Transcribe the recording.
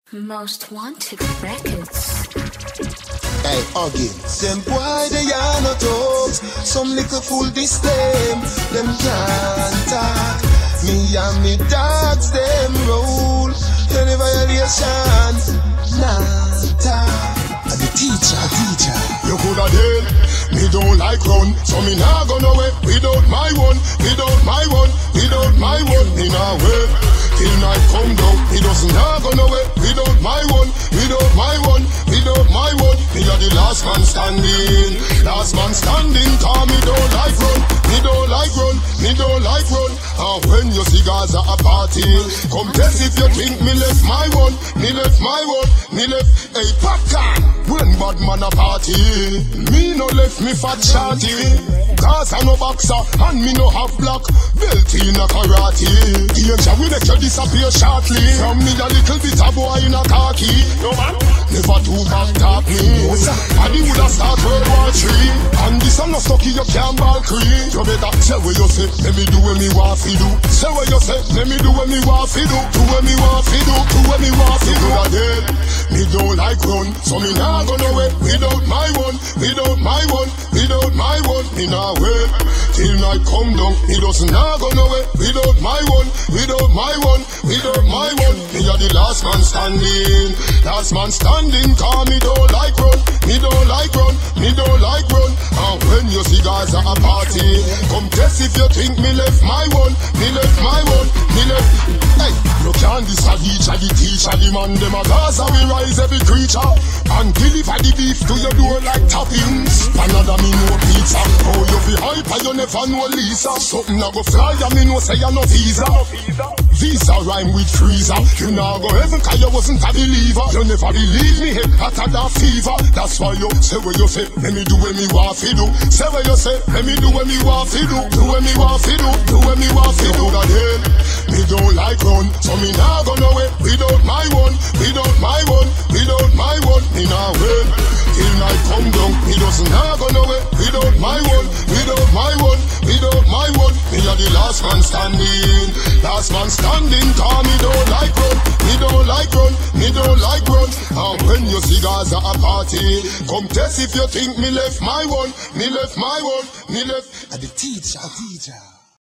Most Wanted Records. Hey, again. Them boy, they are not dogs. Some little fool this them can't talk. Me and me dogs, them roll. Any violation, nah talk. The teacher. You coulda dead. Me don't like run, so me nah go nowhere without my one, without my one, without my one. Me nah wait till night come down. Me doesn't nah go nowhere without my one, without my one, without my one. Me are the last man standing, last man standing. Cause me don't like run, me don't like run, me don't like run. And when you see Gaza a party, come test if you think me left my one, me left my one, me left a popcorn. When bad man a party, me no left me fat shorty. Cause I no boxer and me no have black belt in a karate. Danger will make you disappear shortly. From me a little bit of boy in a khaki. No man, never too back talk me. And he woulda start World War III. And this I'm not stucky, you can't ball cream. You better say what you say, let me do what me want fi do. Say what you say, let me do what me want fi do. Do what me want fi do, do what me want fi do. Again, me don't like run, so me nah go nowhere without my one, without my one, without my one. Me nah wait till night come down. Me doesn't nah go nowhere without my one, without my one, without my one. Me are the last man standing, last man standing. Cause me don't like run, me don't like run, me don't like run. And when you see guys at a party, come test if you think me left my one, me left my one, me left. Hey, you can't disadvantage the teacher, the man them a Gaza we rise every creature and deliver the beef to your door like toppings. Another me no pizza. Oh, you be hyper, you never know Lisa. Something a go fly, and me no say you no visa. Visa rhyme with freezer. You now go heaven cause you wasn't a believer. You never believe me, head hotter than fever. That's why you say what you say, let me do what me want fi do. Say what you say, let me do what me want fi do. Do what me want fi do, do what me want fi do. Again, me don't like run, so me nah go nowhere without my one, without my one, without my one. Me nah wait till night come down. Me doesn't nah go nowhere without my one, without my one, without my one. Me are the last man standing, last man standing. Cause me don't like run, me don't like run, me don't like run. And when you see Gaza a party, come test if you think me left my one, me left my one, me left. The teacher.